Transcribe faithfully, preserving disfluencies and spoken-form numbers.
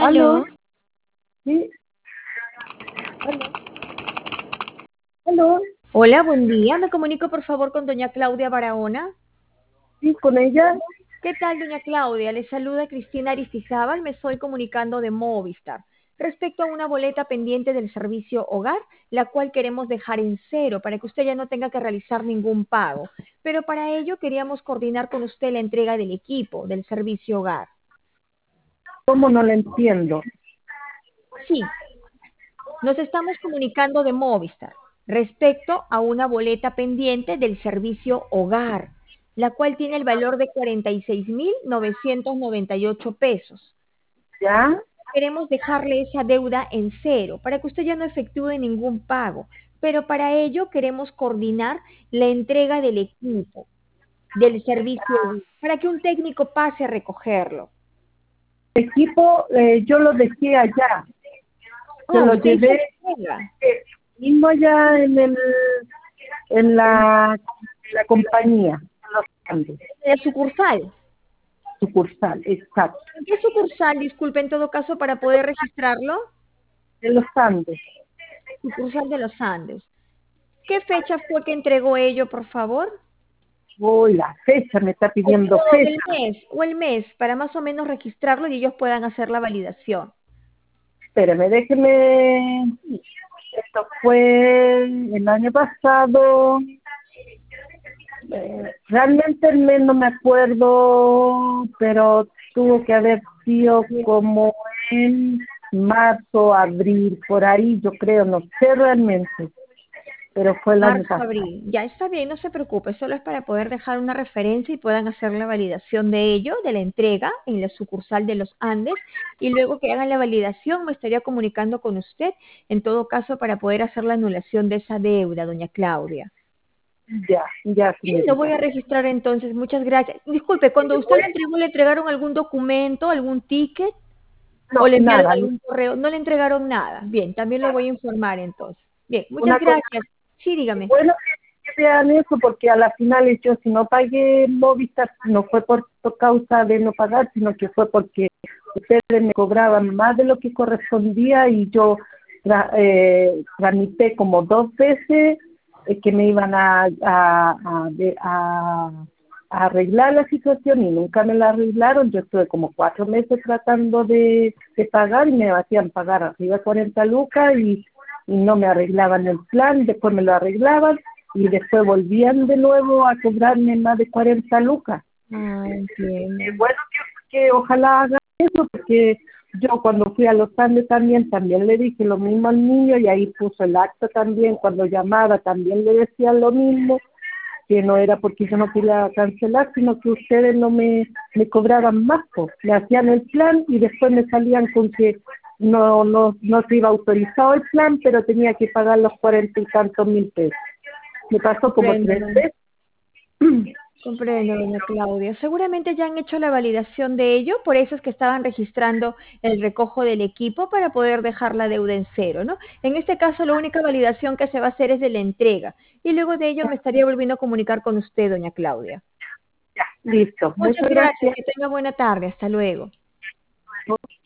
Aló, Aló, sí, aló, aló, hola, buen día. Me comunico por favor con doña Claudia Barahona. sí, con ella. ¿Qué tal, doña Claudia? Le saluda Cristina Aristizábal. Me estoy comunicando de Movistar respecto a una boleta pendiente del servicio hogar, la cual queremos dejar en cero para que usted ya no tenga que realizar ningún pago. Pero para ello queríamos coordinar con usted la entrega del equipo del servicio hogar. ¿Cómo no la entiendo? Sí, nos estamos comunicando de Movistar respecto a una boleta pendiente del servicio hogar, la cual tiene el valor de cuarenta y seis mil novecientos noventa y ocho pesos. ¿Ya? Queremos dejarle esa deuda en cero para que usted ya no efectúe ningún pago, pero para ello queremos coordinar la entrega del equipo, del servicio, para que un técnico pase a recogerlo. El equipo, eh, yo lo dejé allá, se Ah, lo usted hizo llevé la entrega eh, mismo allá en el, en la, la compañía, en los Andes, de la sucursal. sucursal, exacto, ¿En qué sucursal, disculpe, en todo caso, para poder registrarlo? de los Andes. Sucursal de los Andes. ¿Qué fecha fue que entregó ello, por favor? Uy, la fecha, me está O, pidiendo o el fecha. mes, o el mes, para más o menos registrarlo y ellos puedan hacer la validación. Espérame, déjeme, esto fue el año pasado. Eh, realmente el mes no me acuerdo, pero tuvo que haber sido como en marzo, abril, por ahí, yo creo, no sé realmente, pero fue el año Marzo, pasado. abril. Ya está bien, no se preocupe, solo es para poder dejar una referencia y puedan hacer la validación de ello, de la entrega en la sucursal de los Andes, y luego que hagan la validación me estaría comunicando con usted, en todo caso, para poder hacer la anulación de esa deuda, doña Claudia. Ya, ya, Sí, lo señorita. voy a registrar entonces, muchas gracias. Disculpe, cuando usted lo entregó, ¿le entregaron algún documento, algún ticket o No, le enviaron nada, algún correo? No le entregaron nada. Bien, también lo voy a informar entonces. Bien, muchas una cosa, gracias. Sí, dígame. bueno que vean eso, porque a la final yo si no pagué Movistar, no fue por, por causa de no pagar, sino que fue porque ustedes me cobraban más de lo que correspondía y yo tra eh, tramité como dos veces eh, que me iban a, a, a, de- a- a arreglar la situación y nunca me la arreglaron. Yo estuve como cuatro meses tratando de, de pagar y me hacían pagar arriba de cuarenta lucas y, y no me arreglaban el plan, después me lo arreglaban y después volvían de nuevo a cobrarme más de cuarenta lucas. Ah, entiendo. Eh, bueno, que, que ojalá hagan eso, porque yo cuando fui a Los Andes también, también le dije lo mismo al niño y ahí puso el acta también, cuando llamaba también le decían lo mismo, que no era porque yo no quería cancelar, sino que ustedes no me, me cobraban más, pues, me hacían el plan y después me salían con que no, no, no se iba autorizado el plan, pero tenía que pagar los cuarenta y tantos mil pesos. Me pasó como tres Comprendo. veces. Comprendo, doña Claudia. Seguramente ya han hecho la validación de ello, por eso es que estaban registrando el recojo del equipo para poder dejar la deuda en cero, ¿no? En este caso, la única validación que se va a hacer es de la entrega y luego de ello me estaría volviendo a comunicar con usted, doña Claudia. Ya, listo. Muchas Muchas gracias, gracias. que tenga buena tarde. Hasta luego.